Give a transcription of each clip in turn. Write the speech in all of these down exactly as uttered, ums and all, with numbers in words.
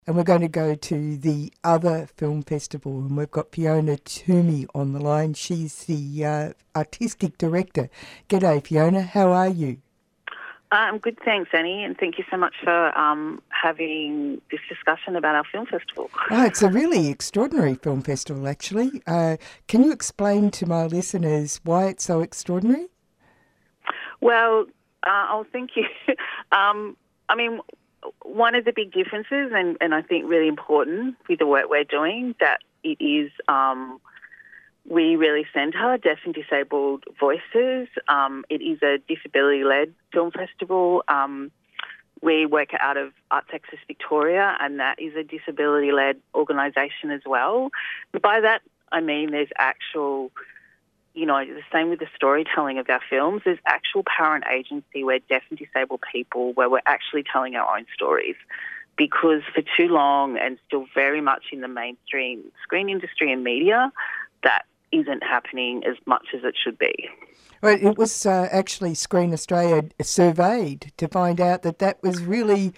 And we're going to go to the other film festival, and we've got Fiona Toomey on the line. She's the uh, artistic director. G'day, Fiona. How are you? I'm good, thanks, Annie, and thank you so much for um, having this discussion about our film festival. Oh, it's a really extraordinary film festival, actually. Uh, can you explain to my listeners why it's so extraordinary? Well, uh, oh, thank you. um, I mean, one of the big differences, and, and I think really important with the work we're doing, that it is um, we really centre deaf and disabled voices. Um, it is a disability-led film festival. Um, we work out of Art Texas Victoria, and that is a disability-led organisation as well. By that, I mean there's actual, you know, the same with the storytelling of our films. There's actual power and agency where deaf and disabled people, where we're actually telling our own stories. Because for too long, and still very much in the mainstream screen industry and media, that isn't happening as much as it should be. Well, it was uh, actually Screen Australia surveyed to find out that that was really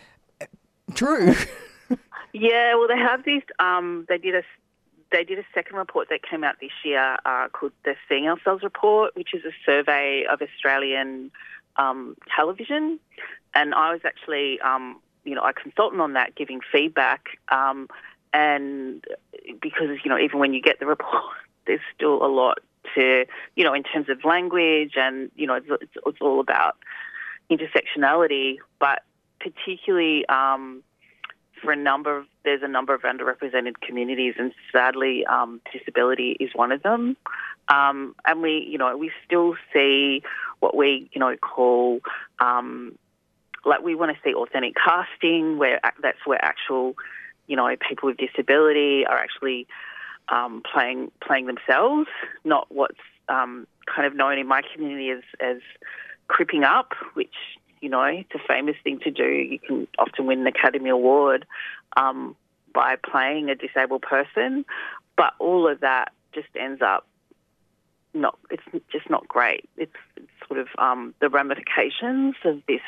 true. Yeah, well, they have these. Um, they did a they did a second report that came out this year uh, called the Seeing Ourselves Report, which is a survey of Australian um, television, and I was actually, um, you know, a consultant on that, giving feedback, um, and because you know, even when you get the report, there's still a lot to, you know, in terms of language, and, you know, it's, it's, it's all about intersectionality, but particularly um, for a number of, there's a number of underrepresented communities, and sadly um, disability is one of them. Um, and we, you know, we still see what we, you know, call, um, like we want to see authentic casting, where that's where actual, you know, people with disability are actually Um, playing playing themselves, not what's um, kind of known in my community as, as cripping up, which, you know, it's a famous thing to do. You can often win an Academy Award um, by playing a disabled person, but all of that just ends up not, it's just not great. It's, it's sort of um, the ramifications of this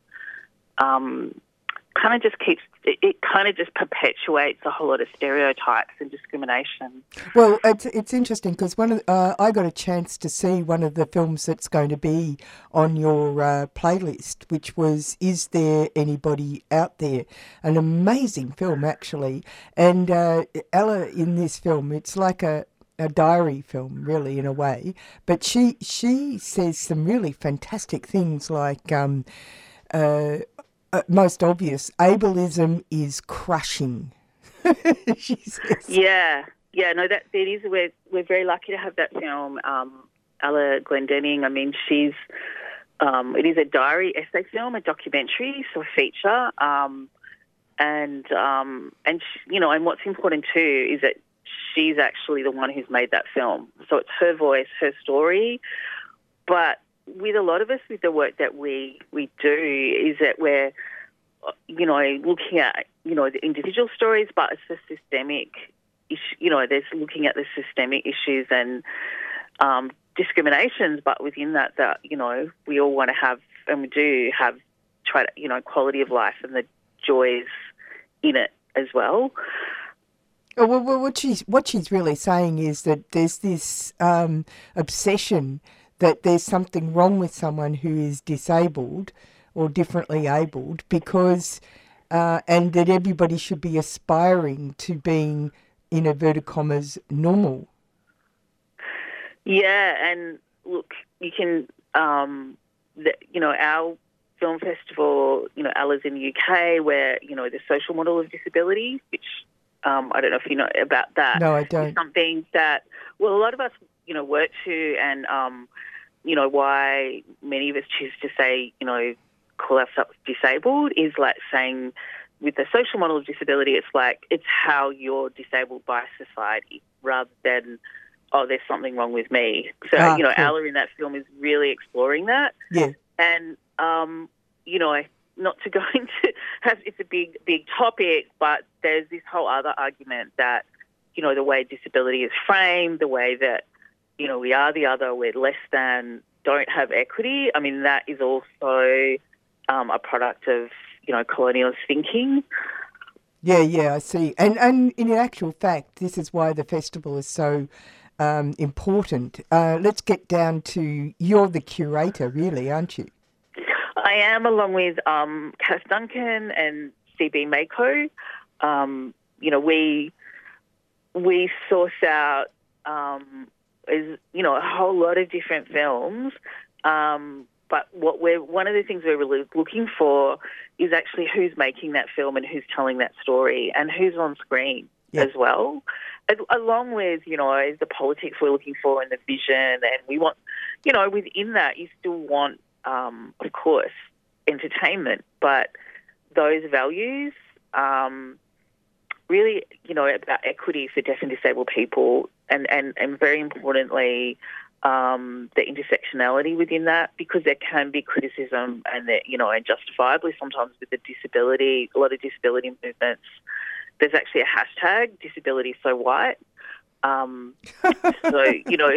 um kind of just keeps, it, it kind of just perpetuates a whole lot of stereotypes and discrimination. Well, it's it's interesting because one of uh, I got a chance to see one of the films that's going to be on your uh, playlist, which was Is There Anybody Out There? An amazing film, actually. And uh, Ella in this film, it's like a a diary film, really, in a way. But she she says some really fantastic things, like um, uh, Uh, most obvious, ableism is crushing. She says. Yeah, yeah, no, that it is. We're we're very lucky to have that film. Um, Ella Glendenning. I mean, she's. Um, it is a diary essay film, a documentary, so a feature, um, and um, and she, you know, and what's important too is that she's actually the one who's made that film. So it's her voice, her story, but with a lot of us, with the work that we, we do, is that we're, you know, looking at, you know, the individual stories, but it's the systemic issue, you know, there's looking at the systemic issues and um, discriminations, but within that, that, you know, we all want to have, and we do have, try to, you know, quality of life and the joys in it as well. Oh, well, well, what she's, what she's really saying is that there's this um, obsession that there's something wrong with someone who is disabled or differently abled, because, uh, and that everybody should be aspiring to being, in inverted commas, normal. Yeah, and look, you can, um, the, you know, our film festival, you know, Ella's in the U K, where, you know, the social model of disability, which um, I don't know if you know about that. No, I don't. Is something that, well, a lot of us, you know, work to, and, um, you know, why many of us choose to say, you know, call ourselves disabled is like saying with the social model of disability, it's like it's how you're disabled by society rather than, oh, there's something wrong with me. So, ah, you know, cool. Ella in that film is really exploring that. Yeah. And, um, you know, not to go into, it's a big, big topic, but there's this whole other argument that, you know, the way disability is framed, the way that, you know, we are the other, we're less than, don't have equity. I mean, that is also um, a product of, you know, colonialist thinking. Yeah, yeah, I see. And and in actual fact, this is why the festival is so um, important. Uh, let's get down to you're the curator, really, aren't you? I am, along with um, Cass Duncan and C B Mako. Um, you know, we we source out um, is you know a whole lot of different films. Um, but what we're one of the things we're really looking for is actually who's making that film and who's telling that story and who's on screen Yeah. as well, as, along with you know the politics we're looking for and the vision. And we want, you know, within that you still want, um, of course, entertainment, but those values. Um, really, you know, about equity for deaf and disabled people, and, and, and very importantly, um, the intersectionality within that, because there can be criticism and that, you know, and justifiably sometimes with the disability, a lot of disability movements, there's actually a hashtag, disability so white. Um, so, you know,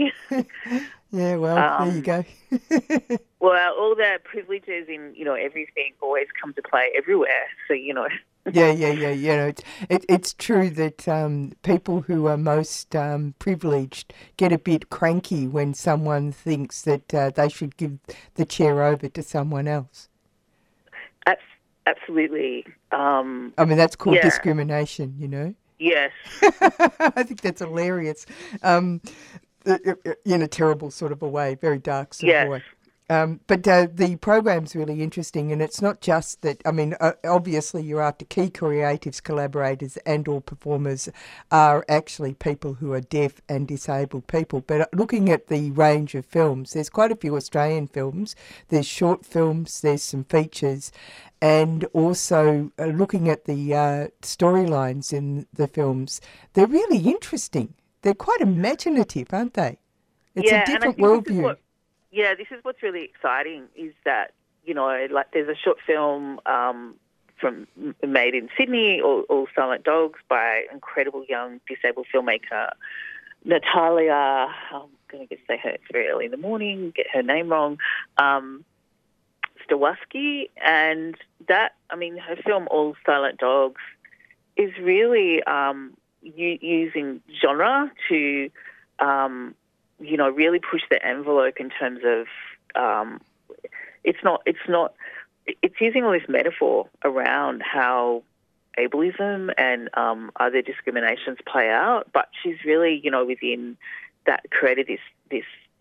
Yeah, well, there you um, go. well, all the privileges in, you know, everything always come to play everywhere. So, you know. Yeah, yeah, yeah, yeah. No, it's it, it's true that um, people who are most um, privileged get a bit cranky when someone thinks that uh, they should give the chair over to someone else. Abs- absolutely. Um, I mean, that's called yeah. discrimination, you know? Yes. I think that's hilarious. Um, in a terrible sort of a way, very dark sort Yes. of a way. Um, but uh, the program's really interesting, and it's not just that. I mean, uh, obviously, you're after key creatives, collaborators, and or performers are actually people who are deaf and disabled people. But looking at the range of films, there's quite a few Australian films. There's short films. There's some features, and also uh, looking at the uh, storylines in the films, they're really interesting. They're quite imaginative, aren't they? It's a Yeah, and I different think this is worldview. what, yeah, this is what's really exciting is that, you know, like there's a short film um, from made in Sydney, All, All Silent Dogs, by incredible young disabled filmmaker Natalia. I'm going to say her it's very early in the morning, get her name wrong. Um, Staworski, and that, I mean, her film All Silent Dogs is really um, u- using genre to, um, you know, really push the envelope in terms of um, it's not, it's not, it's using all this metaphor around how ableism and um, other discriminations play out, but she's really, you know, within that created this this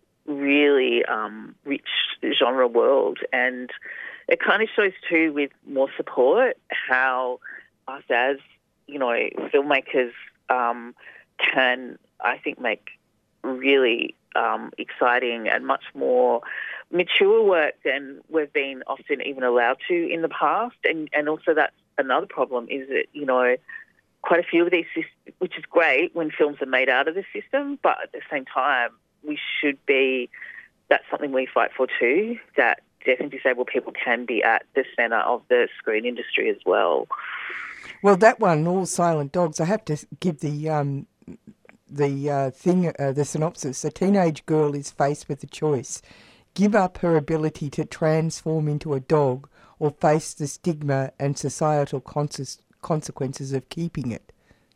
really um, rich genre world, and it kind of shows too with more support how us as, you know, filmmakers um, can, I think, make really um, exciting and much more mature work than we've been often even allowed to in the past. And, and also that's another problem is that, you know, quite a few of these, which is great when films are made out of the system, but at the same time, we should be, that's something we fight for too, that deaf and disabled people can be at the centre of the screen industry as well. Well, that one, All Silent Dogs, I have to give the um, the uh, thing, uh, the synopsis. A teenage girl is faced with a choice: give up her ability to transform into a dog, or face the stigma and societal cons- consequences of keeping it.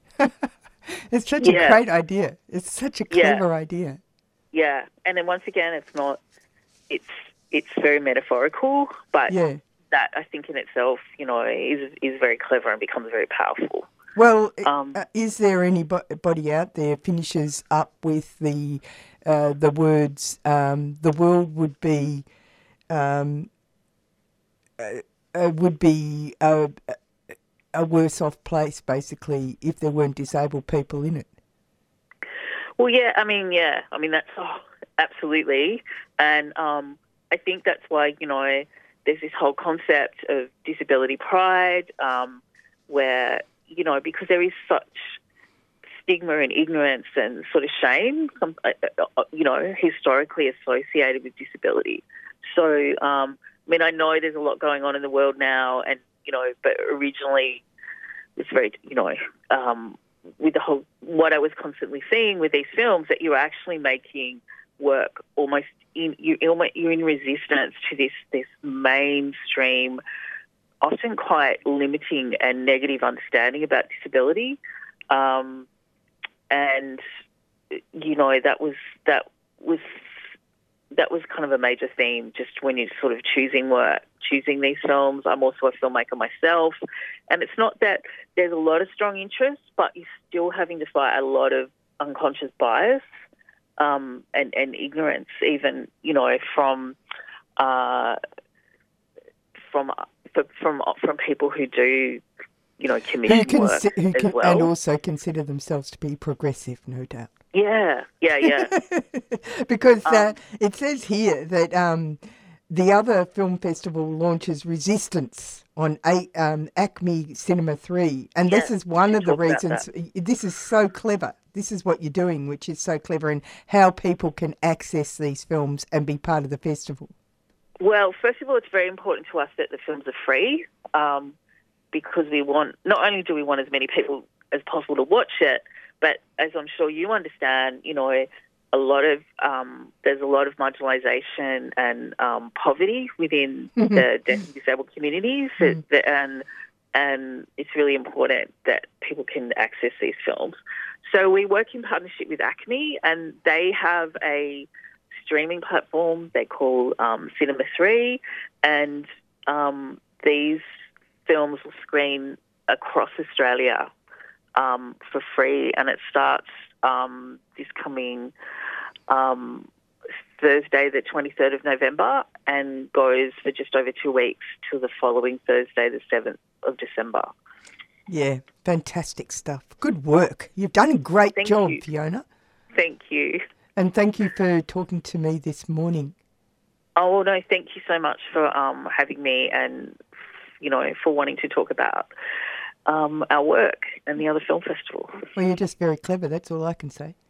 It's such Yeah. a great idea. It's such a Yeah. clever idea. Yeah, and then once again, it's not, it's it's very metaphorical, but Yeah. that I think in itself, you know, is is very clever and becomes very powerful. Well, Um, uh, is there anybody out there finishes up with the uh, the words um, the world would be um, uh, uh, would be a, a worse off place basically if there weren't disabled people in it? Well, yeah, I mean, yeah, I mean, that's oh, absolutely. And um, I think that's why, you know, there's this whole concept of disability pride um, where, you know, because there is such stigma and ignorance and sort of shame, you know, historically associated with disability. So, um, I mean, I know there's a lot going on in the world now and, you know, but originally it's very, you know, um, with the whole, what I was constantly seeing with these films, that you're actually making work almost in, you're, you're in resistance to this, this mainstream often quite limiting and negative understanding about disability. Um, and, you know, that was that was that was kind of a major theme just when you're sort of choosing work, choosing these films. I'm also a filmmaker myself. And it's not that there's a lot of strong interest, but you're still having to fight a lot of unconscious bias um, and, and ignorance, even, you know, from uh, from from from people who do, you know, commission who work consi- who as can, well. and also consider themselves to be progressive, no doubt. Yeah, yeah, yeah. Because um, uh, it says here that um, the other film festival launches Resistance on a- um, Acme Cinema three. And yeah, this is one we of should the talk about reasons, that. this is so clever. This is what you're doing, which is so clever, and how people can access these films and be part of the festival. Well, first of all, it's very important to us that the films are free um, because we want, not only do we want as many people as possible to watch it, but as I'm sure you understand, you know, a lot of um, there's a lot of marginalisation and um, poverty within the deaf and disabled communities, that, that, and and it's really important that people can access these films. So we work in partnership with Acme, and they have a streaming platform they call um, Cinema three, and um, these films will screen across Australia um, for free, and it starts um, this coming um, Thursday, the twenty-third of November, and goes for just over two weeks till the following Thursday, the seventh of December. Yeah, fantastic stuff. Good work. You've done a great Thank job, you. Fiona. Thank you. And thank you for talking to me this morning. Oh, well, no, thank you so much for um, having me and, you know, for wanting to talk about um, our work and the other film festival. Well, you're just very clever. That's all I can say.